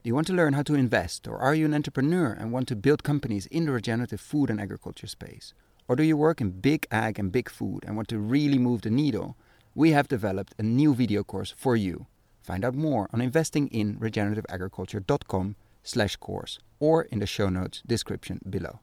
Do you want to learn how to invest, or are you an entrepreneur and want to build companies in the regenerative food and agriculture space? Or do you work in big ag and big food and want to really move the needle? We have developed a new video course for you. Find out more on investinginregenerativeagriculture.com/course or in the show notes description below.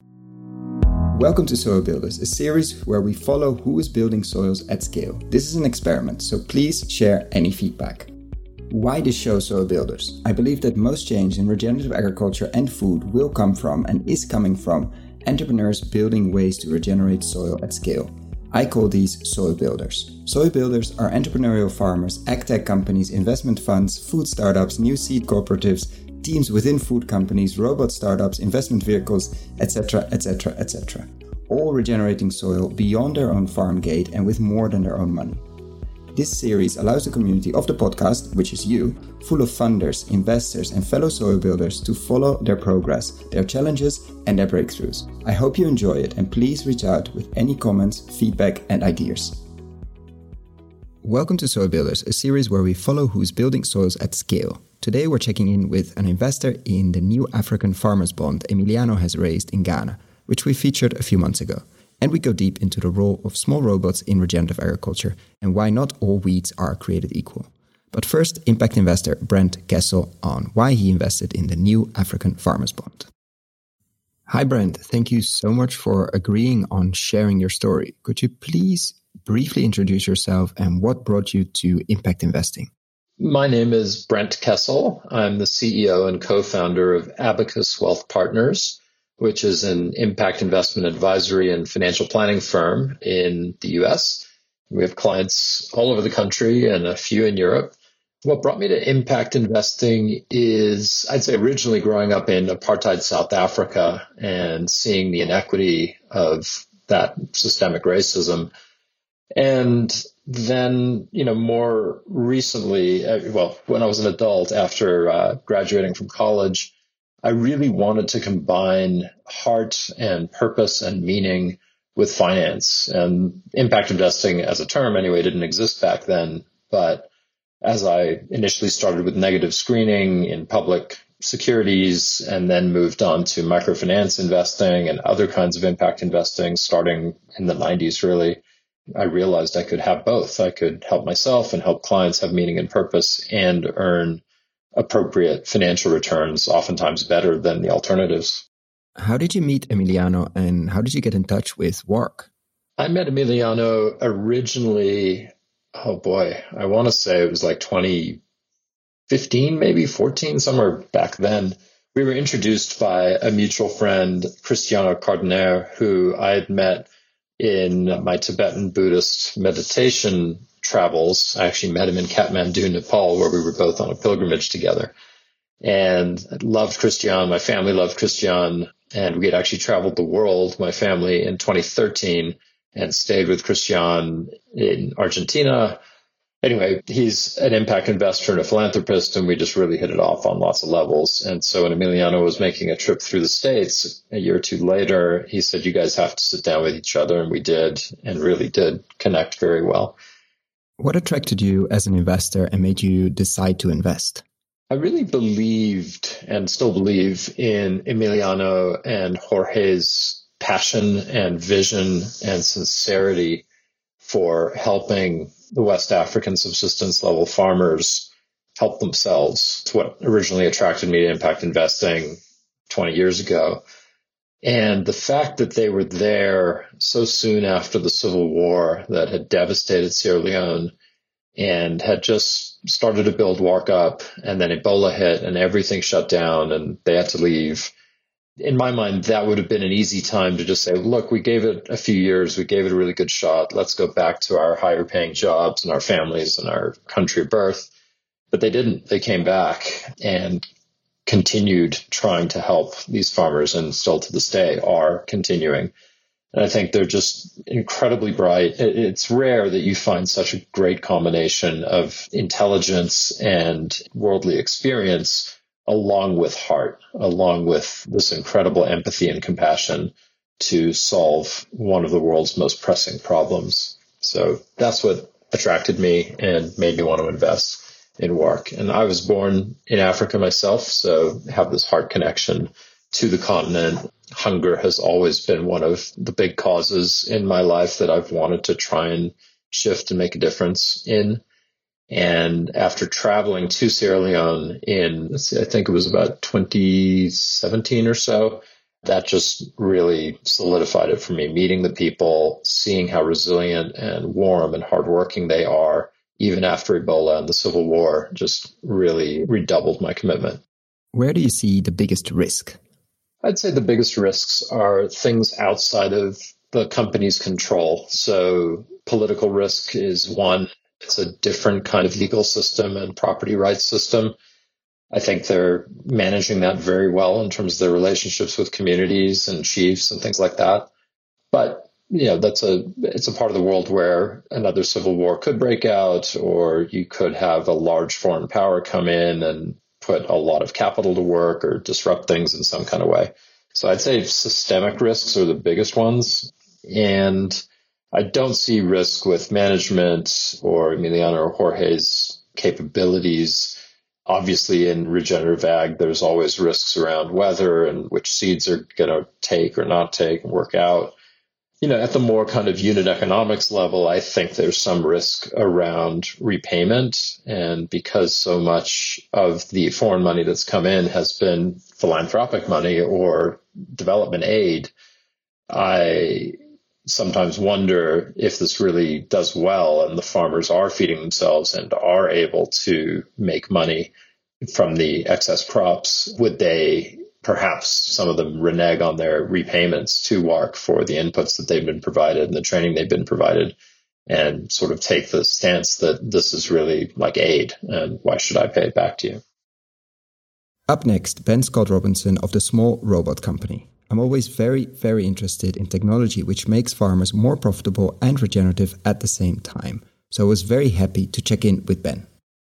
Welcome to Soil Builders, a series where we follow who is building soils at scale. This is an experiment, so please share any feedback. Why this show Soil Builders? I believe that most change in regenerative agriculture and food will come from and is coming from entrepreneurs building ways to regenerate soil at scale. I call these soil builders. Soil builders are entrepreneurial farmers, agtech companies, investment funds, food startups, new seed cooperatives, teams within food companies, robot startups, investment vehicles, etc., etc., etc. All regenerating soil beyond their own farm gate and with more than their own money. This series allows the community of the podcast, which is you, full of funders, investors, and fellow soil builders to follow their progress, their challenges, and their breakthroughs. I hope you enjoy it, and please reach out with any comments, feedback, and ideas. Welcome to Soil Builders, a series where we follow who's building soils at scale. Today we're checking in with an investor in the new African Farmers Bond Emiliano has raised in Ghana, which we featured a few months ago. And we go deep into the role of small robots in regenerative agriculture and why not all weeds are created equal. But first, impact investor Brent Kessel on why he invested in the new African Farmers Bond. Hi Brent, thank you so much for agreeing on sharing your story. Could you please briefly introduce yourself and what brought you to impact investing? My name is Brent Kessel. I'm the CEO and co-founder of Abacus Wealth Partners, which is an impact investment advisory and financial planning firm in the US. We have clients all over the country and a few in Europe. What brought me to impact investing is, I'd say, originally growing up in apartheid South Africa and seeing the inequity of that systemic racism. And then, more recently, when I was an adult after graduating from college, I really wanted to combine heart and purpose and meaning with finance. And impact investing as a term, anyway, didn't exist back then. But as I initially started with negative screening in public securities and then moved on to microfinance investing and other kinds of impact investing starting in the 90s, really, I realized I could have both. I could help myself and help clients have meaning and purpose and earn appropriate financial returns, oftentimes better than the alternatives. How did you meet Emiliano and how did you get in touch with WARC? I met Emiliano originally, I want to say it was like 2015, maybe 14, somewhere back then. We were introduced by a mutual friend, Cristiano Cardener, who I had met in my Tibetan Buddhist meditation travels. I actually met him in Kathmandu, Nepal, where we were both on a pilgrimage together. And I loved Christian. My family loved Christian. And we had actually traveled the world, my family, in 2013 and stayed with Christian in Argentina. Anyway, he's an impact investor and a philanthropist, and we just really hit it off on lots of levels. And so when Emiliano was making a trip through the States a year or two later, he said, you guys have to sit down with each other. And we did, and really did connect very well. What attracted you as an investor and made you decide to invest? I really believed and still believe in Emiliano and Jorge's passion and vision and sincerity for helping the West African subsistence level farmers help themselves. It's what originally attracted me to impact investing 20 years ago. And the fact that they were there so soon after the civil war that had devastated Sierra Leone and had just started to build WARC up, and then Ebola hit and everything shut down and they had to leave. In my mind, that would have been an easy time to just say, look, we gave it a few years. We gave it a really good shot. Let's go back to our higher paying jobs and our families and our country of birth. But they didn't. They came back and continued trying to help these farmers, and still to this day are continuing. And I think they're just incredibly bright. It's rare that you find such a great combination of intelligence and worldly experience along with heart, along with this incredible empathy and compassion to solve one of the world's most pressing problems. So that's what attracted me and made me want to invest. in work. And I was born in Africa myself, so have this heart connection to the continent. Hunger has always been one of the big causes in my life that I've wanted to try and shift and make a difference in. And after traveling to Sierra Leone I think it was about 2017 or so, that just really solidified it for me. Meeting the people, seeing how resilient and warm and hardworking they are, even after Ebola and the Civil War, just really redoubled my commitment. Where do you see the biggest risk? I'd say the biggest risks are things outside of the company's control. So political risk is one. It's a different kind of legal system and property rights system. I think they're managing that very well in terms of their relationships with communities and chiefs and things like that. But, it's a part of the world where another civil war could break out, or you could have a large foreign power come in and put a lot of capital to work or disrupt things in some kind of way. So I'd say systemic risks are the biggest ones. And I don't see risk with management or Emiliano or Jorge's capabilities. Obviously, in regenerative ag, there's always risks around weather and which seeds are going to take or not take and work out. At the more kind of unit economics level, I think there's some risk around repayment. And because so much of the foreign money that's come in has been philanthropic money or development aid, I sometimes wonder if this really does well and the farmers are feeding themselves and are able to make money from the excess crops. Would they, perhaps some of them, renege on their repayments to WARC for the inputs that they've been provided and the training they've been provided, and sort of take the stance that this is really like aid and why should I pay it back to you? Up next, Ben Scott Robinson of the Small Robot Company. I'm always very, very interested in technology which makes farmers more profitable and regenerative at the same time. So I was very happy to check in with Ben.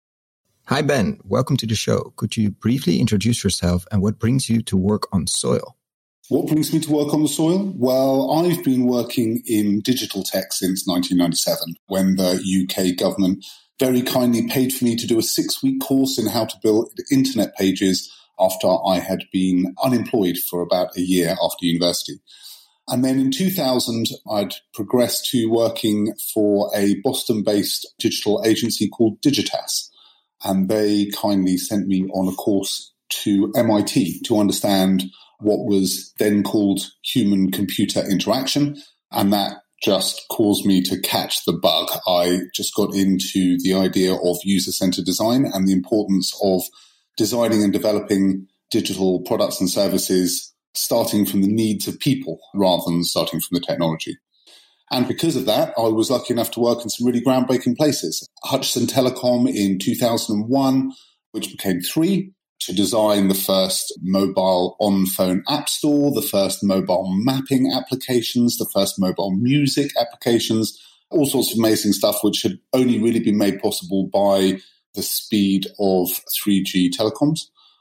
Hi Ben, welcome to the show. Could you briefly introduce yourself and what brings you to work on soil? What brings me to work on the soil? Well, I've been working in digital tech since 1997, when the UK government very kindly paid for me to do a 6-week course in how to build internet pages after I had been unemployed for about a year after university. And then in 2000, I'd progressed to working for a Boston-based digital agency called Digitas. And they kindly sent me on a course to MIT to understand what was then called human-computer interaction. And that just caused me to catch the bug. I just got into the idea of user-centered design and the importance of designing and developing digital products and services starting from the needs of people rather than starting from the technology. And because of that, I was lucky enough to work in some really groundbreaking places. Hutchison Telecom in 2001, which became 3, to design the first mobile on-phone app store, the first mobile mapping applications, the first mobile music applications, all sorts of amazing stuff which had only really been made possible by the speed of 3G telecoms.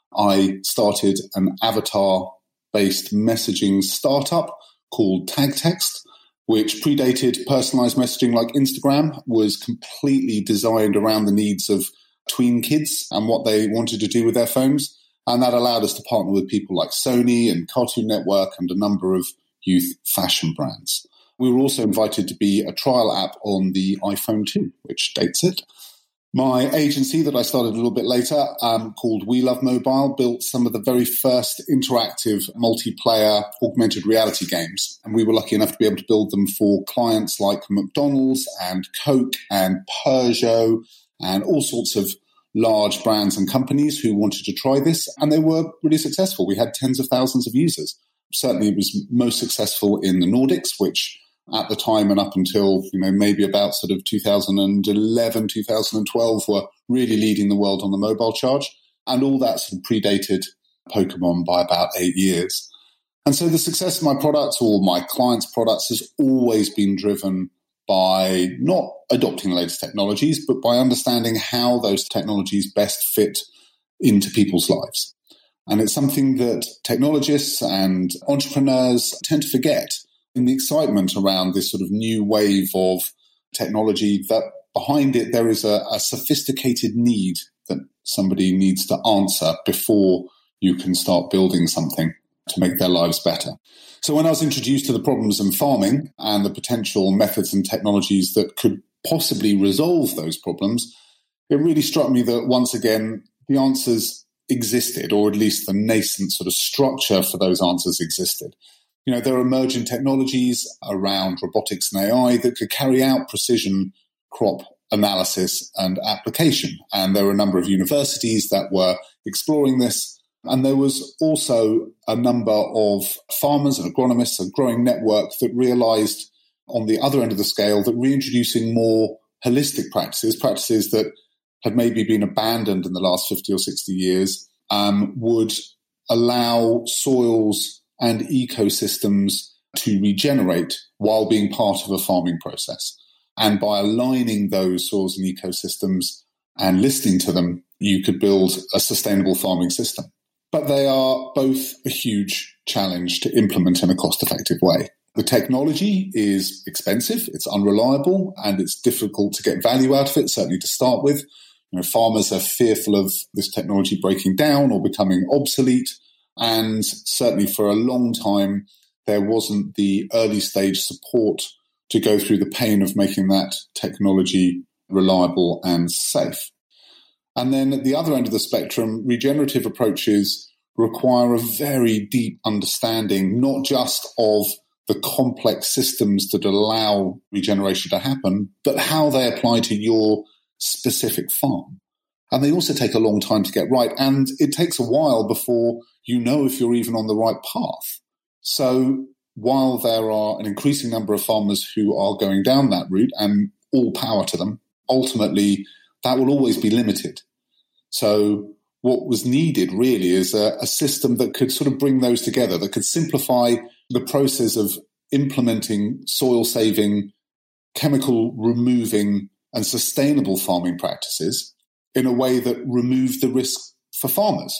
I started an avatar-based messaging startup called TagText, which predated personalized messaging like Instagram, was completely designed around the needs of tween kids and what they wanted to do with their phones. And that allowed us to partner with people like Sony and Cartoon Network and a number of youth fashion brands. We were also invited to be a trial app on the iPhone 2, which dates it. My agency that I started a little bit later, called We Love Mobile, built some of the very first interactive multiplayer augmented reality games. And we were lucky enough to be able to build them for clients like McDonald's and Coke and Peugeot and all sorts of large brands and companies who wanted to try this. And they were really successful. We had tens of thousands of users. Certainly it was most successful in the Nordics, which at the time and up until, maybe about sort of 2011, 2012 were really leading the world on the mobile charge. And all that sort of predated Pokemon by about 8 years. And so the success of my products or my clients' products has always been driven by not adopting the latest technologies, but by understanding how those technologies best fit into people's lives. And it's something that technologists and entrepreneurs tend to forget in the excitement around this sort of new wave of technology, that behind it there is a sophisticated need that somebody needs to answer before you can start building something to make their lives better. So when I was introduced to the problems in farming and the potential methods and technologies that could possibly resolve those problems, it really struck me that once again, the answers existed, or at least the nascent sort of structure for those answers existed. There are emerging technologies around robotics and AI that could carry out precision crop analysis and application. And there were a number of universities that were exploring this. And there was also a number of farmers and agronomists, a growing network that realized on the other end of the scale that reintroducing more holistic practices that had maybe been abandoned in the last 50 or 60 years, would allow soils and ecosystems to regenerate while being part of a farming process. And by aligning those soils and ecosystems and listening to them, you could build a sustainable farming system. But they are both a huge challenge to implement in a cost-effective way. The technology is expensive, it's unreliable, and it's difficult to get value out of it, certainly to start with. Farmers are fearful of this technology breaking down or becoming obsolete. And certainly for a long time, there wasn't the early stage support to go through the pain of making that technology reliable and safe. And then at the other end of the spectrum, regenerative approaches require a very deep understanding, not just of the complex systems that allow regeneration to happen, but how they apply to your specific farm. And they also take a long time to get right. And it takes a while before you know if you're even on the right path. So while there are an increasing number of farmers who are going down that route, and all power to them, ultimately that will always be limited. So what was needed really is a system that could sort of bring those together, that could simplify the process of implementing soil-saving, chemical-removing and sustainable farming practices in a way that removed the risk for farmers.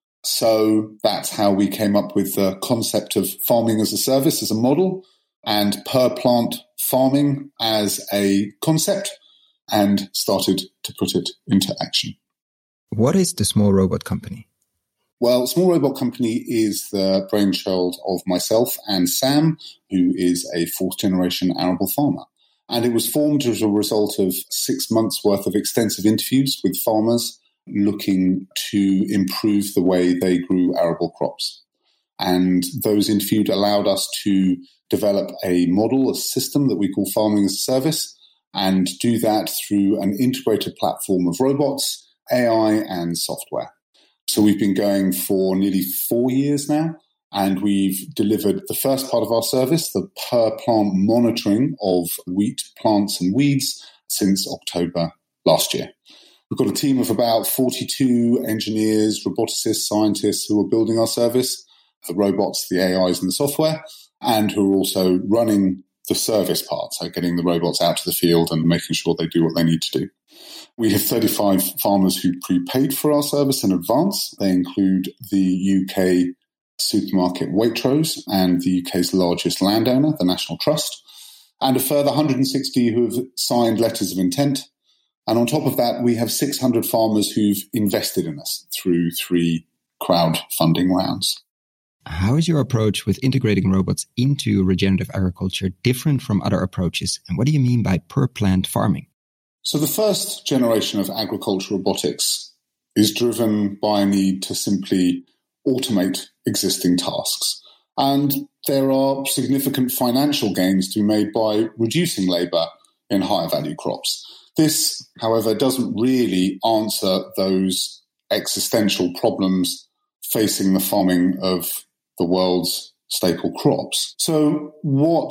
So that's how we came up with the concept of farming as a service as a model, and per plant farming as a concept, and started to put it into action. What is the Small Robot Company? Well, Small Robot Company is the brainchild of myself and Sam, who is a fourth-generation arable farmer. And it was formed as a result of 6 months' worth of extensive interviews with farmers looking to improve the way they grew arable crops. And those interviewed allowed us to develop a model, a system that we call Farming as a Service, and do that through an integrated platform of robots, AI and software. So we've been going for nearly 4 years now, and we've delivered the first part of our service, the per plant monitoring of wheat, plants and weeds, since October last year. We've got a team of about 42 engineers, roboticists, scientists who are building our service, the robots, the AIs and the software, and who are also running the service part, so getting the robots out to the field and making sure they do what they need to do. We have 35 farmers who prepaid for our service in advance. They include the UK supermarket Waitrose and the UK's largest landowner, the National Trust, and a further 160 who have signed letters of intent. And on top of that, we have 600 farmers who've invested in us through 3 crowdfunding rounds. How is your approach with integrating robots into regenerative agriculture different from other approaches? And what do you mean by per plant farming? So the first generation of agricultural robotics is driven by a need to simply automate existing tasks. And there are significant financial gains to be made by reducing labour in higher value crops. This, however, doesn't really answer those existential problems facing the farming of the world's staple crops. So what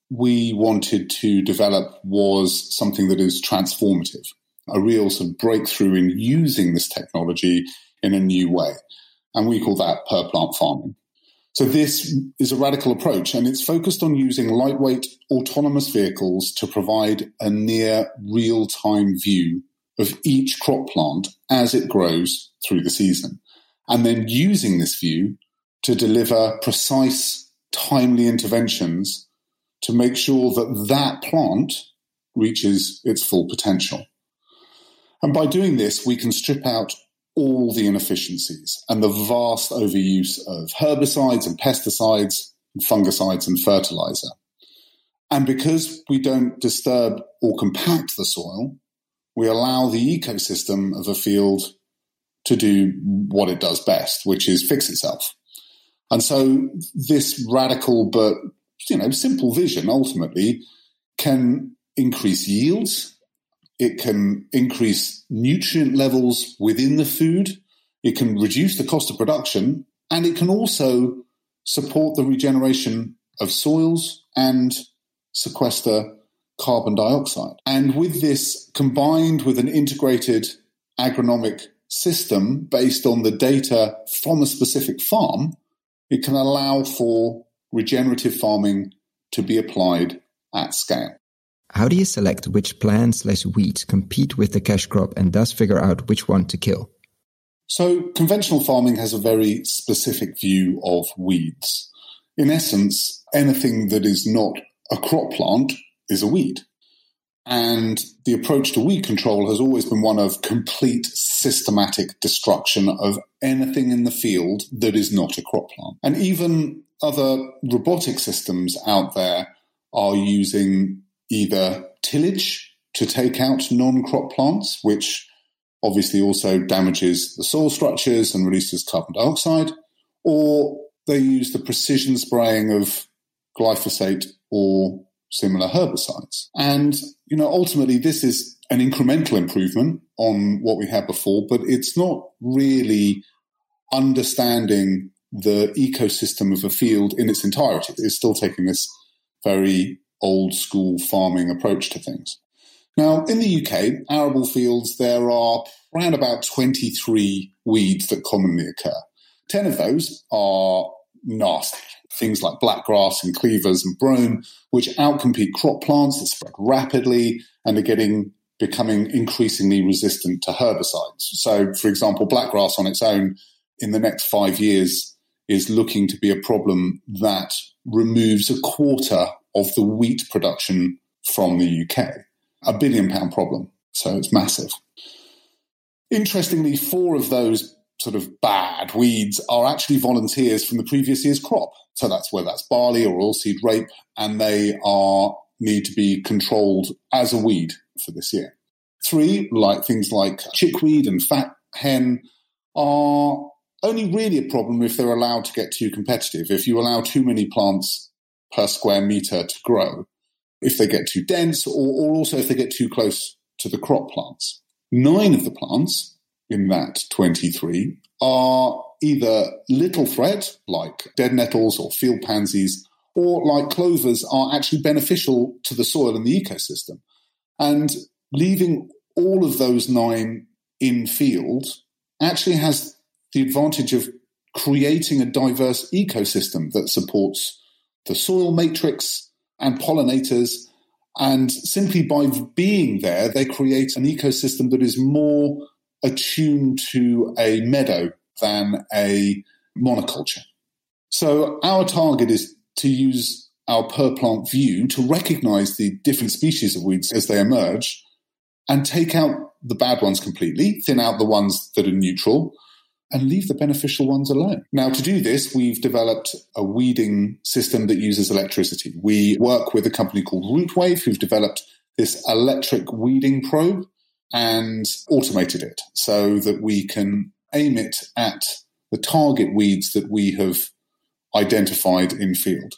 we wanted to develop was something that is transformative, a real sort of breakthrough in using this technology in a new way. And we call that per plant farming. So this is a radical approach, and it's focused on using lightweight autonomous vehicles to provide a near real-time view of each crop plant as it grows through the season, and then using this view to deliver precise, timely interventions to make sure that that plant reaches its full potential. And by doing this, we can strip out all the inefficiencies and the vast overuse of herbicides and pesticides and fungicides and fertilizer. And because we don't disturb or compact the soil, we allow the ecosystem of a field to do what it does best, which is fix itself. And so this radical but, simple vision ultimately can increase yields. It can increase nutrient levels within the food. It can reduce the cost of production, and it can also support the regeneration of soils and sequester carbon dioxide. And with this, combined with an integrated agronomic system based on the data from a specific farm, it can allow for regenerative farming to be applied at scale. How do you select which plant/weed compete with the cash crop and thus figure out which one to kill? So conventional farming has a very specific view of weeds. In essence, anything that is not a crop plant is a weed. And the approach to weed control has always been one of complete systematic destruction of anything in the field that is not a crop plant. And even other robotic systems out there are using either tillage to take out non-crop plants, which obviously also damages the soil structures and releases carbon dioxide, or they use the precision spraying of glyphosate or similar herbicides. And, ultimately this is an incremental improvement on what we had before, but it's not really understanding the ecosystem of a field in its entirety. It's still taking this very old school farming approach to things. Now, in the UK, arable fields, there are around about 23 weeds that commonly occur. 10 of those are nasty. Things like blackgrass and cleavers and brome, which outcompete crop plants that spread rapidly and are becoming increasingly resistant to herbicides. So, for example, blackgrass on its own in the next 5 years is looking to be a problem that removes a quarter of the wheat production from the UK. £1 billion problem. So it's massive. Interestingly, 4 of those sort of bad weeds are actually volunteers from the previous year's crop. So that's barley or oilseed rape, and they need to be controlled as a weed for this year. 3, like things like chickweed and fat hen, are only really a problem if they're allowed to get too competitive. If you allow too many plants per square metre to grow, if they get too dense, or also if they get too close to the crop plants. 9 of the plants in that 23 are either little threat, like dead nettles or field pansies, or like clovers are actually beneficial to the soil and the ecosystem. And leaving all of those 9 in field actually has the advantage of creating a diverse ecosystem that supports the soil matrix and pollinators. And simply by being there, they create an ecosystem that is more attuned to a meadow than a monoculture. So our target is to use our per plant view to recognize the different species of weeds as they emerge and take out the bad ones completely, thin out the ones that are neutral, and leave the beneficial ones alone. Now, to do this, we've developed a weeding system that uses electricity. We work with a company called Rootwave, who've developed this electric weeding probe and automated it so that we can aim it at the target weeds that we have identified in field.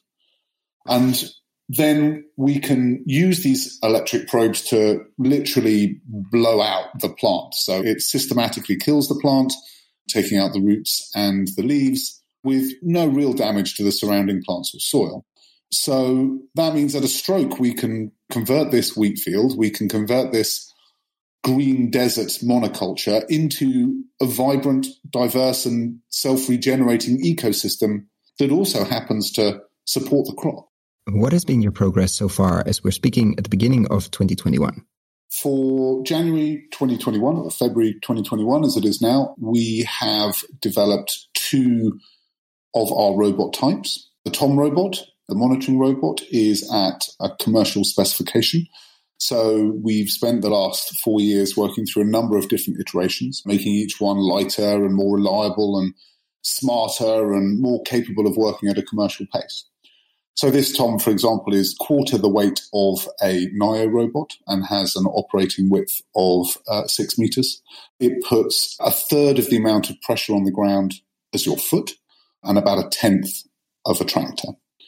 And then we can use these electric probes to literally blow out the plant. So it systematically kills the plant, taking out the roots and the leaves with no real damage to the surrounding plants or soil. So that means at a stroke, we can convert this wheat field, we can convert this green desert monoculture into a vibrant, diverse and self-regenerating ecosystem that also happens to support the crop. What has been your progress so far as we're speaking at the beginning of 2021? For January 2021 or February 2021 as it is now, we have developed 2 of our robot types. The Tom robot, the monitoring robot, is at a commercial specification. So we've spent the last 4 years working through a number of different iterations, making each one lighter and more reliable and smarter and more capable of working at a commercial pace. So this, Tom, for example, is quarter the weight of a NIO robot and has an operating width of 6 meters. It puts a third of the amount of pressure on the ground as your foot and about a tenth of a tractor.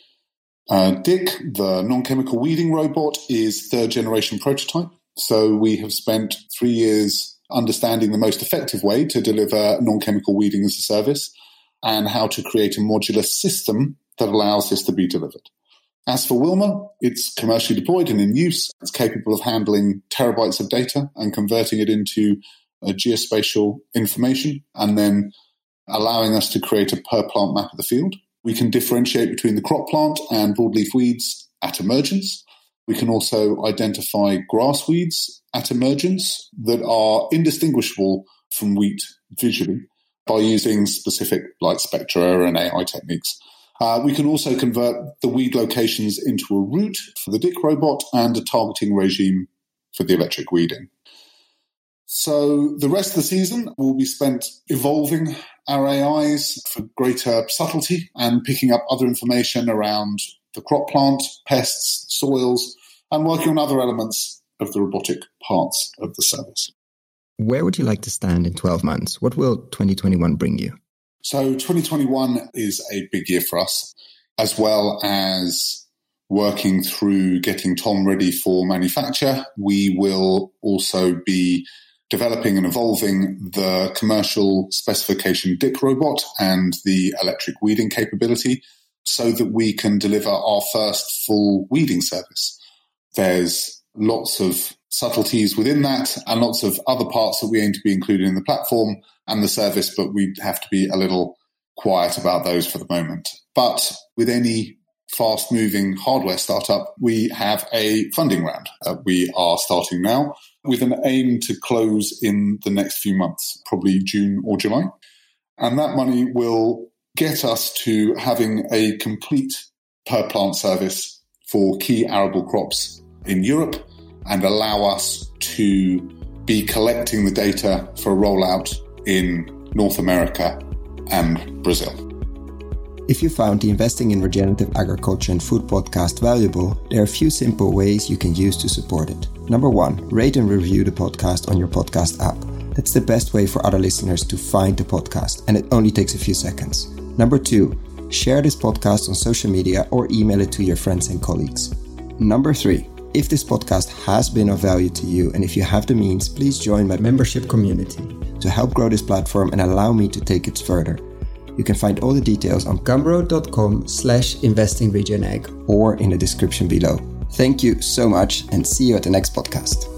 Dick, the non-chemical weeding robot, is third generation prototype. So we have spent 3 years understanding the most effective way to deliver non-chemical weeding as a service and how to create a modular system that allows this to be delivered. As for Wilma, it's commercially deployed and in use. It's capable of handling terabytes of data and converting it into geospatial information and then allowing us to create a per plant map of the field. We can differentiate between the crop plant and broadleaf weeds at emergence. We can also identify grass weeds at emergence that are indistinguishable from wheat visually by using specific light spectra and AI techniques. We can also convert the weed locations into a route for the Dick robot and a targeting regime for the electric weeding. So the rest of the season will be spent evolving our AIs for greater subtlety and picking up other information around the crop plant, pests, soils, and working on other elements of the robotic parts of the service. Where would you like to stand in 12 months? What will 2021 bring you? So 2021 is a big year for us, as well as working through getting Tom ready for manufacture. We will also be developing and evolving the commercial specification Dick robot and the electric weeding capability so that we can deliver our first full weeding service. There's lots of subtleties within that and lots of other parts that we aim to be included in the platform and the service, but we have to be a little quiet about those for the moment. But with any fast-moving hardware startup, we have a funding round that we are starting now with an aim to close in the next few months, probably June or July. And that money will get us to having a complete per-plant service for key arable crops in Europe and allow us to be collecting the data for a rollout in North America and Brazil. If you found the Investing in Regenerative Agriculture and Food podcast valuable, there are a few simple ways you can use to support it. Number 1, rate and review the podcast on your podcast app. That's the best way for other listeners to find the podcast, and it only takes a few seconds. Number 2, share this podcast on social media or email it to your friends and colleagues. Number 3, if this podcast has been of value to you and if you have the means, please join my membership community to help grow this platform and allow me to take it further. You can find all the details on gumroad.com/investingregenag or in the description below. Thank you so much and see you at the next podcast.